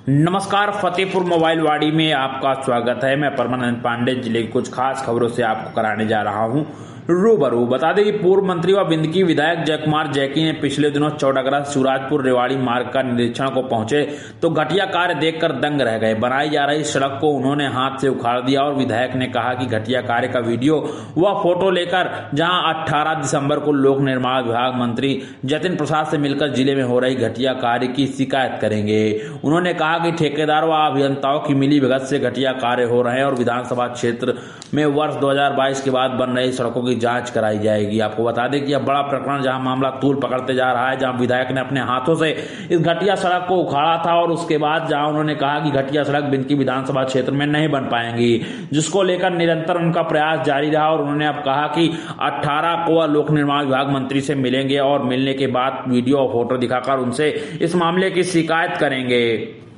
नमस्कार, फतेहपुर मोबाइल वाड़ी में आपका स्वागत है। मैं परमानंद पांडे जिले की कुछ खास खबरों से आपको कराने जा रहा हूं रूबरू। बता दें कि पूर्व मंत्री व बिंदकी विधायक जयकुमार जैकी ने पिछले दिनों चौड़गरा शिवराजपुर रेवाड़ी मार्ग का निरीक्षण को पहुंचे तो घटिया कार्य देखकर दंग रह गए। बनाई जा रही सड़क को उन्होंने हाथ से उखाड़ दिया और विधायक ने कहा कि घटिया कार्य का वीडियो व फोटो लेकर जहां 18 दिसंबर को लोक निर्माण विभाग मंत्री जतिन प्रसाद से मिलकर जिले में हो रही घटिया कार्य की शिकायत करेंगे। उन्होंने कहा कि ठेकेदार व अभियंताओं की मिलीभगत से घटिया कार्य हो रहे हैं और विधानसभा क्षेत्र में वर्ष 2022 के बाद बन रही सड़कों की जांच कराई जाएगी। आपको बता दें कि यह बड़ा प्रकरण जहां मामला तूल पकड़ते जा रहा है, जहां विधायक ने अपने हाथों से इस घटिया सड़क को उखाड़ा था और उसके बाद जहां उन्होंने कहा कि घटिया सड़क बिंदकी विधानसभा क्षेत्र में नहीं बन पाएंगी, जिसको लेकर निरंतर उनका प्रयास जारी रहा। और उन्होंने अब कहा कि 18 को लोक निर्माण विभाग मंत्री से मिलेंगे और मिलने के बाद वीडियो और फोटो दिखाकर उनसे इस मामले की शिकायत करेंगे।